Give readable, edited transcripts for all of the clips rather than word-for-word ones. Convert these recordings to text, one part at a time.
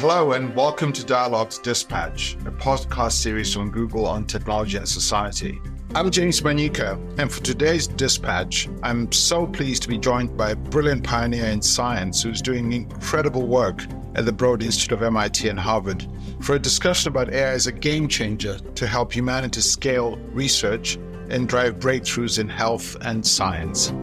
Hello and welcome to Dialogues Dispatch, a podcast series from Google on technology and society. I'm James Manika, and for today's Dispatch, I'm so pleased to be joined by a brilliant pioneer in science who's doing incredible work at the Broad Institute of MIT and Harvard for a discussion about AI as a game changer to help humanity scale research and drive breakthroughs in health and science.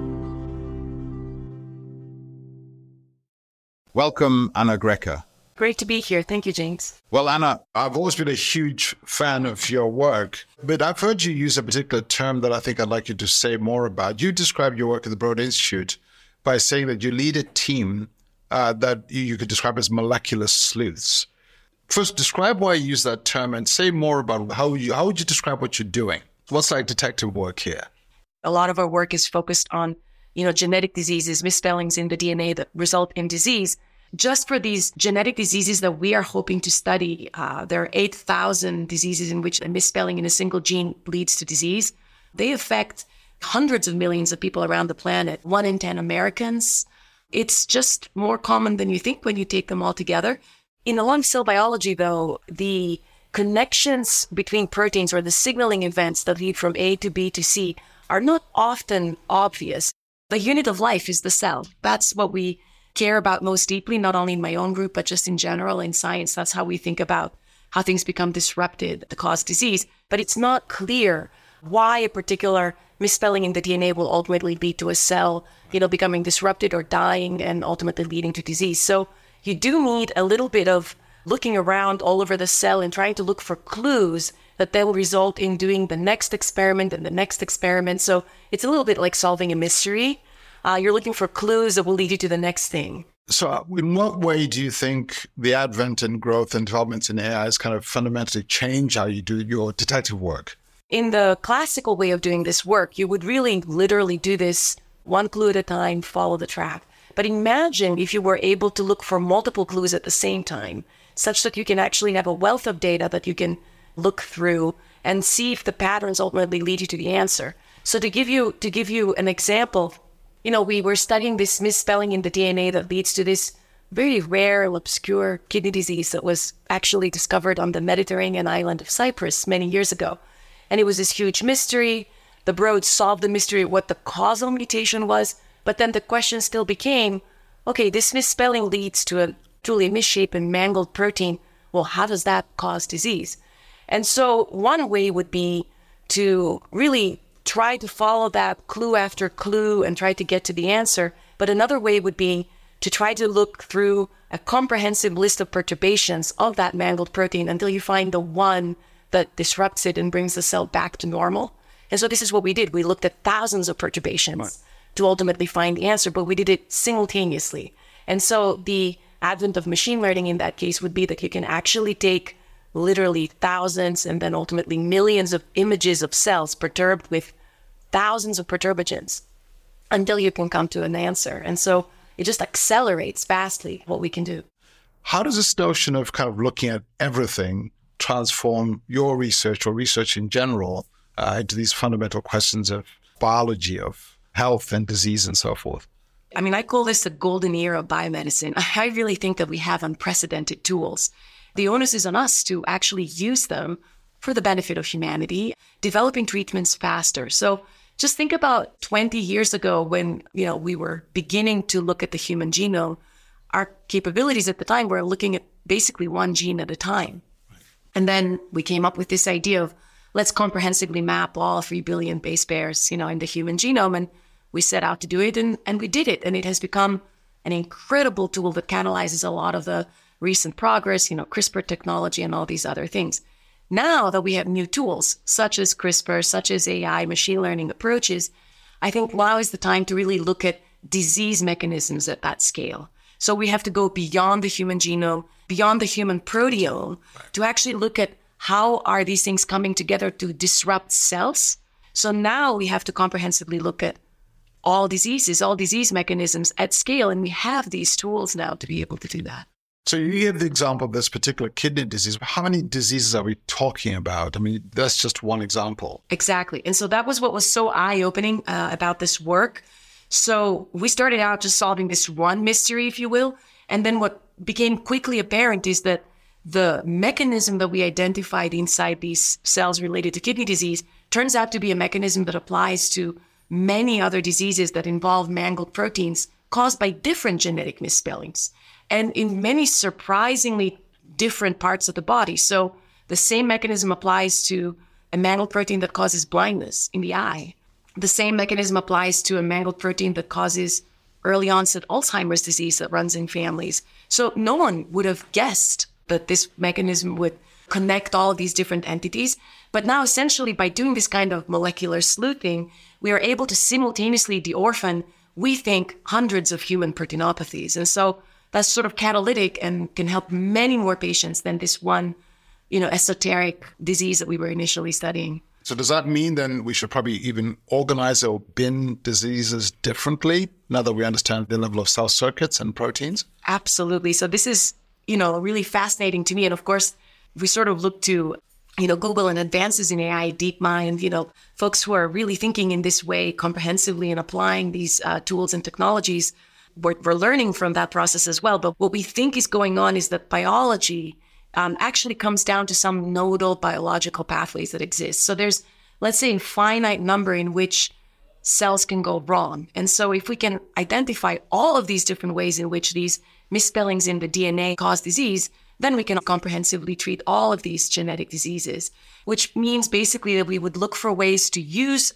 Welcome, Anna Greca. Great to be here. Thank you, James. Well, Anna, I've always been a huge fan of your work, but I've heard you use a particular term that I think I'd like you to say more about. You describe your work at the Broad Institute by saying that you lead a team that you could describe as molecular sleuths. First, describe why you use that term and say more about how would you describe what you're doing? What's like detective work here? A lot of our work is focused on, genetic diseases, misspellings in the DNA that result in disease. Just for these genetic diseases that we are hoping to study, there are 8,000 diseases in which a misspelling in a single gene leads to disease. They affect hundreds of millions of people around the planet, 1 in 10 Americans. It's just more common than you think when you take them all together. In lung cell biology, though, the connections between proteins or the signaling events that lead from A to B to C are not often obvious. The unit of life is the cell. That's what we care about most deeply, not only in my own group, but just in general in science. That's how we think about how things become disrupted to cause disease. But it's not clear why a particular misspelling in the DNA will ultimately lead to a cell, becoming disrupted or dying and ultimately leading to disease. So you do need a little bit of looking around all over the cell and trying to look for clues that will result in doing the next experiment and the next experiment. So it's a little bit like solving a mystery. You're looking for clues that will lead you to the next thing. So in what way do you think the advent and growth and developments in AI has kind of fundamentally changed how you do your detective work? In the classical way of doing this work, you would really literally do this one clue at a time, follow the track. But imagine if you were able to look for multiple clues at the same time, such that you can actually have a wealth of data that you can look through and see if the patterns ultimately lead you to the answer. So to give you an example, we were studying this misspelling in the DNA that leads to this very rare and obscure kidney disease that was actually discovered on the Mediterranean island of Cyprus many years ago. And it was this huge mystery. The Broad solved the mystery of what the causal mutation was. But then the question still became, okay, this misspelling leads to a truly misshapen, mangled protein. Well, how does that cause disease? And so one way would be to really try to follow that clue after clue and try to get to the answer. But another way would be to try to look through a comprehensive list of perturbations of that mangled protein until you find the one that disrupts it and brings the cell back to normal. And so this is what we did. We looked at thousands of perturbations to ultimately find the answer, but we did it simultaneously. And so the advent of machine learning in that case would be that you can actually take literally thousands and then ultimately millions of images of cells perturbed with thousands of perturbagens until you can come to an answer. And so it just accelerates vastly what we can do. How does this notion of kind of looking at everything transform your research or research in general into these fundamental questions of biology, of health and disease and so forth? I call this the golden era of biomedicine. I really think that we have unprecedented tools. The onus is on us to actually use them for the benefit of humanity, developing treatments faster. So just think about 20 years ago when, we were beginning to look at the human genome. Our capabilities at the time were looking at basically one gene at a time. And then we came up with this idea of let's comprehensively map all 3 billion base pairs, in the human genome. And we set out to do it and we did it. And it has become an incredible tool that catalyzes a lot of the recent progress, CRISPR technology and all these other things. Now that we have new tools, such as CRISPR, such as AI, machine learning approaches, I think now is the time to really look at disease mechanisms at that scale. So we have to go beyond the human genome, beyond the human proteome, to actually look at how are these things coming together to disrupt cells. So now we have to comprehensively look at all diseases, all disease mechanisms at scale, and we have these tools now to be able to do that. So you gave the example of this particular kidney disease. How many diseases are we talking about? That's just one example. Exactly. And so that was what was so eye-opening about this work. So we started out just solving this one mystery, if you will. And then what became quickly apparent is that the mechanism that we identified inside these cells related to kidney disease turns out to be a mechanism that applies to many other diseases that involve mangled proteins caused by different genetic misspellings and in many surprisingly different parts of the body. So the same mechanism applies to a mangled protein that causes blindness in the eye. The same mechanism applies to a mangled protein that causes early onset Alzheimer's disease that runs in families. So no one would have guessed that this mechanism would connect all of these different entities. But now essentially by doing this kind of molecular sleuthing, we are able to simultaneously de-orphan, we think, hundreds of human proteinopathies. And so that's sort of catalytic and can help many more patients than this one, esoteric disease that we were initially studying. So does that mean then we should probably even organize or bin diseases differently now that we understand the level of cell circuits and proteins? Absolutely. So this is, really fascinating to me. And of course, we sort of look to, Google and advances in AI, DeepMind, folks who are really thinking in this way comprehensively and applying these tools and technologies. We're learning from that process as well. But what we think is going on is that biology actually comes down to some nodal biological pathways that exist. So there's, let's say, a finite number in which cells can go wrong. And so if we can identify all of these different ways in which these misspellings in the DNA cause disease, then we can comprehensively treat all of these genetic diseases, which means basically that we would look for ways to use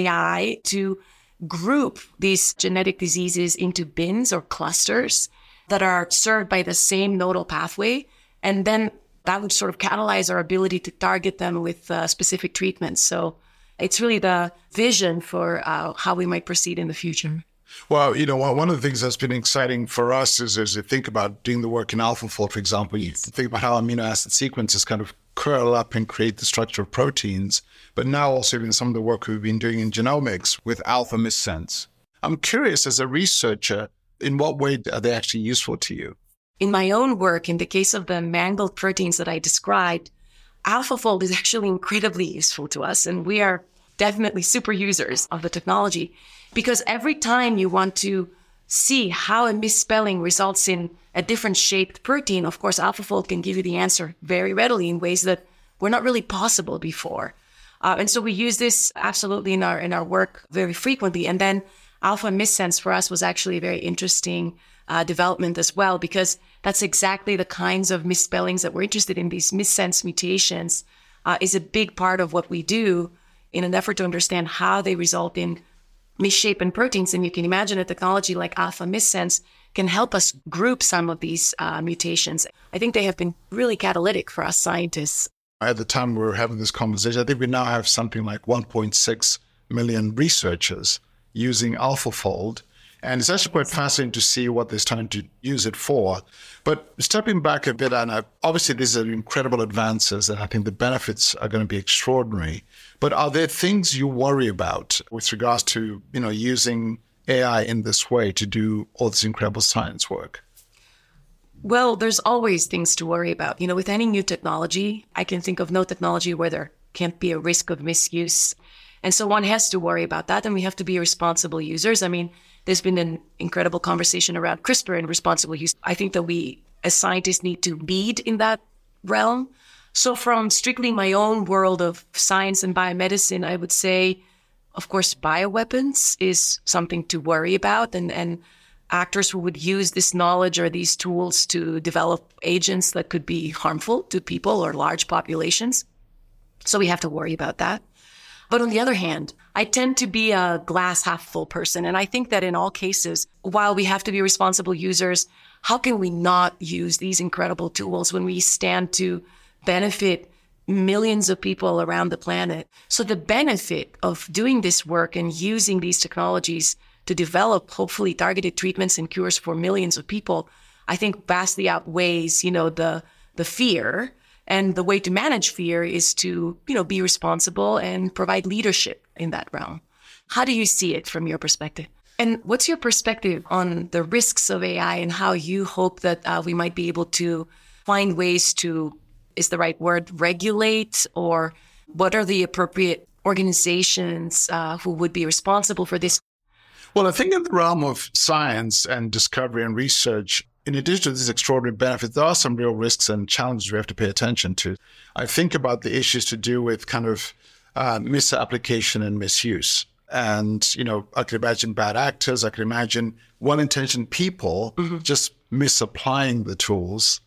AI to group these genetic diseases into bins or clusters that are served by the same nodal pathway. And then that would sort of catalyze our ability to target them with specific treatments. So it's really the vision for how we might proceed in the future. Well, one of the things that's been exciting for us is as you think about doing the work in AlphaFold, for example, you think about how amino acid sequences kind of curl up and create the structure of proteins, but now also in some of the work we've been doing in genomics with alpha missense. I'm curious, as a researcher, in what way are they actually useful to you? In my own work, in the case of the mangled proteins that I described, AlphaFold is actually incredibly useful to us, and we are definitely super users of the technology, because every time you want to see how a misspelling results in a different shaped protein, of course, AlphaFold can give you the answer very readily in ways that were not really possible before. And so we use this absolutely in our work very frequently. And then alpha missense for us was actually a very interesting development as well, because that's exactly the kinds of misspellings that we're interested in. These missense mutations is a big part of what we do in an effort to understand how they result in misshapen proteins. And you can imagine a technology like alpha missense can help us group some of these mutations. I think they have been really catalytic for us scientists. At the time we were having this conversation, I think we now have something like 1.6 million researchers using AlphaFold. And it's actually quite fascinating to see what they're starting to use it for. But stepping back a bit, Anna, obviously these are incredible advances, and I think the benefits are going to be extraordinary. But are there things you worry about with regards to, using AI in this way to do all this incredible science work? Well, there's always things to worry about. With any new technology, I can think of no technology where there can't be a risk of misuse. And so one has to worry about that, and we have to be responsible users. I mean, there's been an incredible conversation around CRISPR and responsible use. I think that we, as scientists, need to lead in that realm. So from strictly my own world of science and biomedicine, I would say, of course, bioweapons is something to worry about, and actors who would use this knowledge or these tools to develop agents that could be harmful to people or large populations. So we have to worry about that. But on the other hand, I tend to be a glass half full person. And I think that in all cases, while we have to be responsible users, how can we not use these incredible tools when we stand to benefit millions of people around the planet? So the benefit of doing this work and using these technologies to develop hopefully targeted treatments and cures for millions of people, I think vastly outweighs, the fear. And the way to manage fear is to, be responsible and provide leadership in that realm. How do you see it from your perspective? And what's your perspective on the risks of AI and how you hope that we might be able to find ways to, is the right word, regulate, or what are the appropriate organizations who would be responsible for this? Well, I think in the realm of science and discovery and research, in addition to these extraordinary benefits, there are some real risks and challenges we have to pay attention to. I think about the issues to do with kind of misapplication and misuse. And, I can imagine bad actors. I can imagine well-intentioned people just misapplying the tools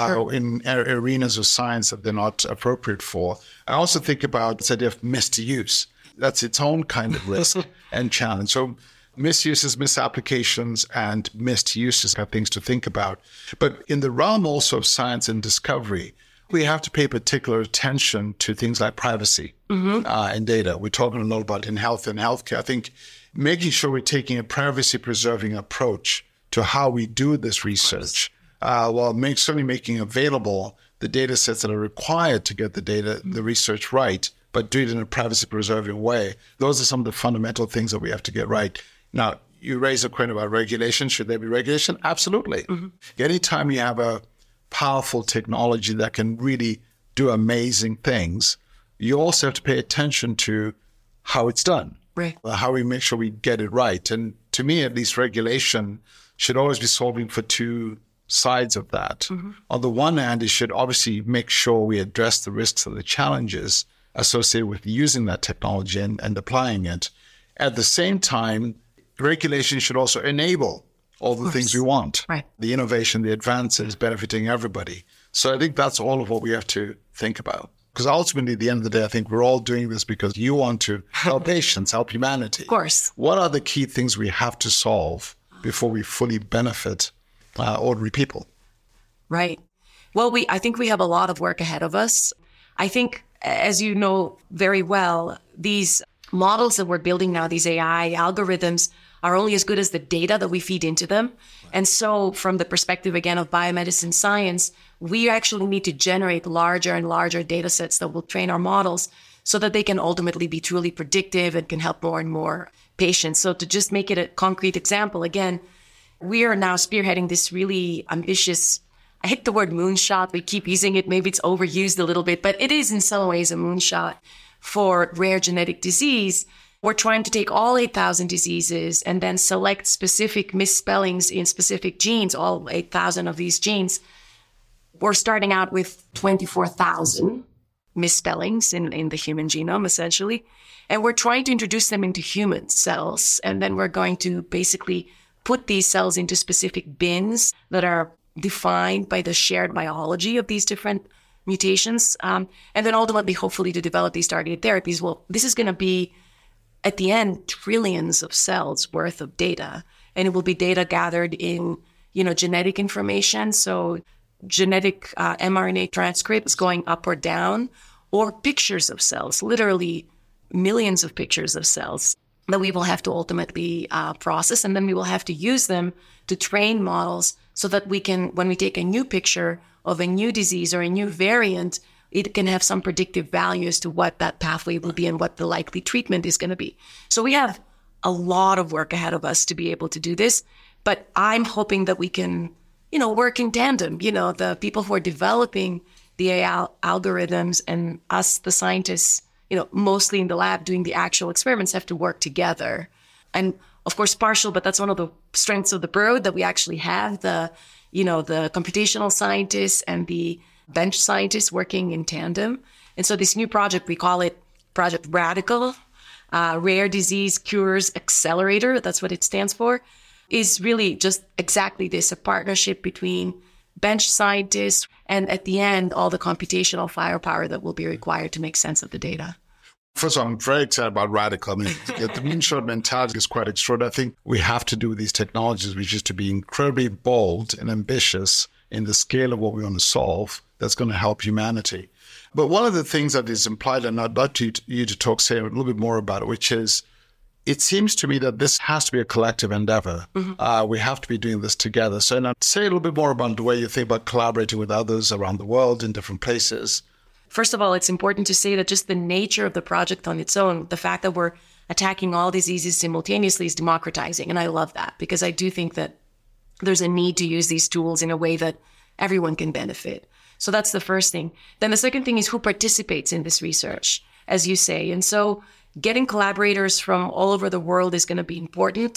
in arenas of science that they're not appropriate for. I also think about this idea of misuse. That's its own kind of risk and challenge. So misuses, misapplications, and misuses are things to think about. But in the realm also of science and discovery, we have to pay particular attention to things like privacy and data. We're talking a lot about in health and healthcare. I think making sure we're taking a privacy-preserving approach to how we do this research, while certainly making available the data sets that are required to get the research right, but do it in a privacy-preserving way. Those are some of the fundamental things that we have to get right. Now, you raise a question about regulation. Should there be regulation? Absolutely. Anytime you have a powerful technology that can really do amazing things, you also have to pay attention to how it's done, right? How we make sure we get it right. And to me, at least, regulation should always be solving for two sides of that. On the one hand, it should obviously make sure we address the risks and the challenges associated with using that technology and applying it. At the same time, regulation should also enable all the things we want, right? The innovation, the advances benefiting everybody. So I think that's all of what we have to think about. Because ultimately, at the end of the day, I think we're all doing this because you want to help patients, help humanity. Of course. What are the key things we have to solve before we fully benefit ordinary people? Right. Well, I think we have a lot of work ahead of us. I think, as you know very well, these models that we're building now, these AI algorithms, are only as good as the data that we feed into them. And so from the perspective, again, of biomedicine science, we actually need to generate larger and larger data sets that will train our models so that they can ultimately be truly predictive and can help more and more patients. So to just make it a concrete example, again, we are now spearheading this really ambitious, I hate the word moonshot. We keep using it. Maybe it's overused a little bit, but it is in some ways a moonshot for rare genetic disease. We're trying to take all 8,000 diseases and then select specific misspellings in specific genes, all 8,000 of these genes. We're starting out with 24,000 misspellings in the human genome, essentially. And we're trying to introduce them into human cells. And then we're going to basically put these cells into specific bins that are defined by the shared biology of these different mutations. And then ultimately, hopefully, to develop these targeted therapies. Well, this is going to be, at the end, trillions of cells worth of data. And it will be data gathered in, genetic information. So genetic mRNA transcripts going up or down, or pictures of cells, literally millions of pictures of cells that we will have to ultimately process. And then we will have to use them to train models so that we can, when we take a new picture of a new disease or a new variant, it can have some predictive value as to what that pathway will be and what the likely treatment is going to be. So we have a lot of work ahead of us to be able to do this, but I'm hoping that we can, work in tandem. The people who are developing the AI algorithms and us, the scientists, mostly in the lab doing the actual experiments, have to work together. And of course, partial, but that's one of the strengths of the Broad, that we actually have the computational scientists and the bench scientists working in tandem. And so this new project, we call it Project Radical, Rare Disease Cures Accelerator, that's what it stands for, is really just exactly this, a partnership between bench scientists and, at the end, all the computational firepower that will be required to make sense of the data. First of all, I'm very excited about Radical. The moonshot mentality is quite extraordinary. I think we have to do with these technologies, which is to be incredibly bold and ambitious in the scale of what we want to solve that's going to help humanity. But one of the things that is implied, and I'd like you to say a little bit more about it, which is, it seems to me that this has to be a collective endeavor. We have to be doing this together. So now say a little bit more about the way you think about collaborating with others around the world in different places. First of all, it's important to say that just the nature of the project on its own, the fact that we're attacking all diseases simultaneously, is democratizing. And I love that, because I do think that there's a need to use these tools in a way that everyone can benefit. So that's the first thing. Then the second thing is who participates in this research, as you say. And so getting collaborators from all over the world is going to be important.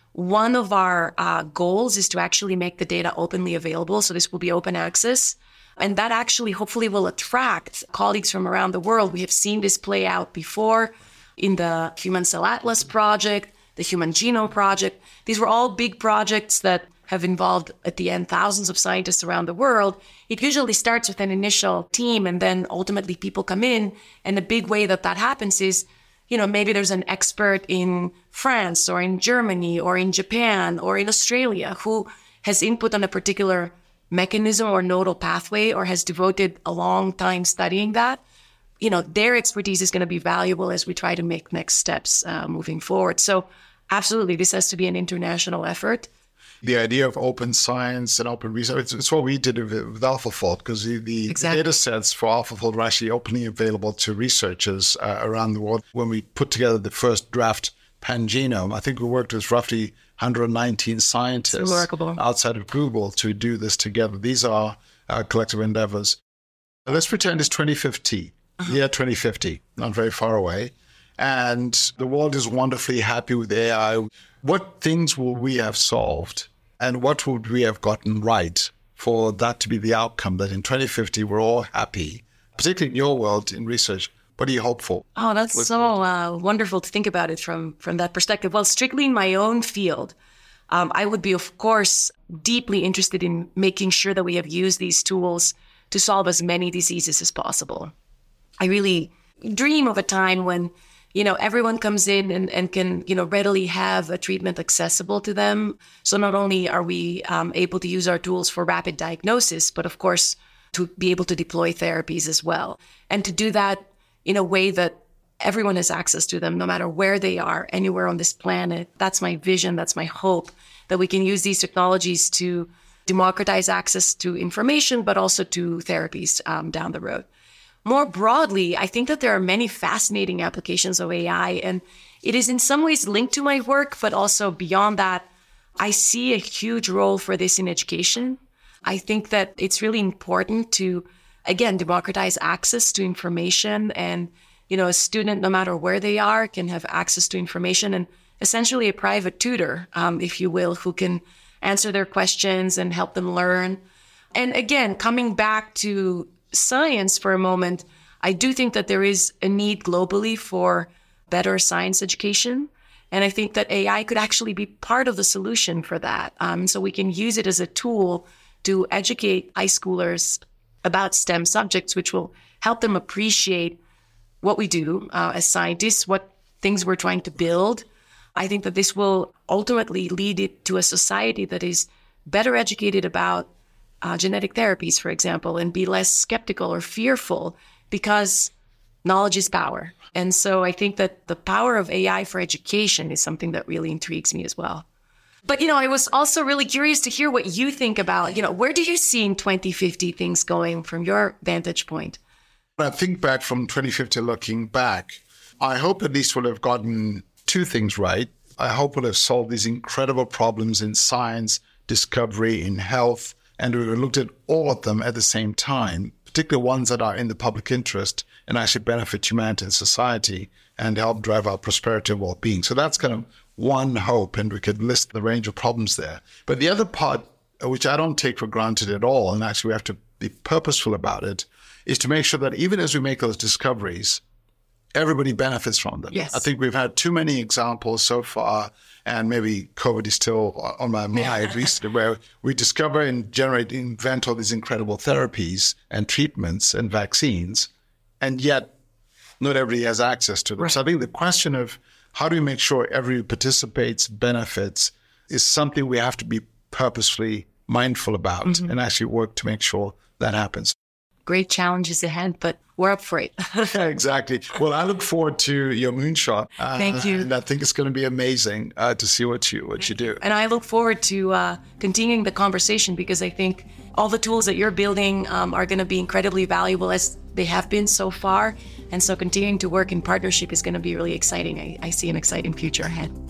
one of our goals is to actually make the data openly available. So this will be open access. And that actually hopefully will attract colleagues from around the world. We have seen this play out before in the Human Cell Atlas project, the Human Genome Project. These were all big projects that have involved, at the end, thousands of scientists around the world. It usually starts with an initial team, and then ultimately people come in. And the big way that happens is, maybe there's an expert in France or in Germany or in Japan or in Australia who has input on a particular mechanism or nodal pathway or has devoted a long time studying that. Their expertise is going to be valuable as we try to make next steps moving forward. So absolutely, this has to be an international effort. The idea of open science and open research, it's what we did with AlphaFold, because the data sets for AlphaFold are actually openly available to researchers around the world. When we put together the first draft pangenome, I think we worked with roughly 119 scientists outside of Google to do this together. These are our collective endeavors. Let's pretend it's 2050, year 2050, not very far away. And the world is wonderfully happy with AI. What things will we have solved and what would we have gotten right for that to be the outcome, that in 2050 we're all happy, particularly in your world in research? What do you hope for? Oh, that's so wonderful to think about it from that perspective. Well, strictly in my own field, I would be, of course, deeply interested in making sure that we have used these tools to solve as many diseases as possible. I really dream of a time when everyone comes in and can, readily have a treatment accessible to them. So not only are we able to use our tools for rapid diagnosis, but of course, to be able to deploy therapies as well. And to do that in a way that everyone has access to them, no matter where they are, anywhere on this planet. That's my vision. That's my hope, that we can use these technologies to democratize access to information, but also to therapies down the road. More broadly, I think that there are many fascinating applications of AI, and it is in some ways linked to my work, but also beyond that, I see a huge role for this in education. I think that it's really important to, again, democratize access to information, and, a student, no matter where they are, can have access to information, and essentially a private tutor, if you will, who can answer their questions and help them learn. And again, coming back to science for a moment, I do think that there is a need globally for better science education. And I think that AI could actually be part of the solution for that. So we can use it as a tool to educate high schoolers about STEM subjects, which will help them appreciate what we do as scientists, what things we're trying to build. I think that this will ultimately lead it to a society that is better educated about genetic therapies, for example, and be less skeptical or fearful, because knowledge is power. And so I think that the power of AI for education is something that really intrigues me as well. But, I was also really curious to hear what you think about, where do you see in 2050 things going from your vantage point? When I think back from 2050, looking back, I hope at least we'll have gotten two things right. I hope we'll have solved these incredible problems in science, discovery, in health, and we looked at all of them at the same time, particularly ones that are in the public interest and actually benefit humanity and society and help drive our prosperity and well-being. So that's kind of one hope, and we could list the range of problems there. But the other part, which I don't take for granted at all, and actually we have to be purposeful about it, is to make sure that even as we make those discoveries, everybody benefits from them. Yes. I think we've had too many examples so far, and maybe COVID is still on my mind recently, where we discover and invent all these incredible therapies and treatments and vaccines, and yet not everybody has access to them. Right. So I think the question of how do we make sure everybody participates, benefits, is something we have to be purposefully mindful about and actually work to make sure that happens. Great challenges ahead, but we're up for it. Exactly. Well, I look forward to your moonshot. Thank you. And I think it's going to be amazing to see what you do. And I look forward to continuing the conversation, because I think all the tools that you're building are going to be incredibly valuable, as they have been so far. And so continuing to work in partnership is going to be really exciting. I see an exciting future ahead.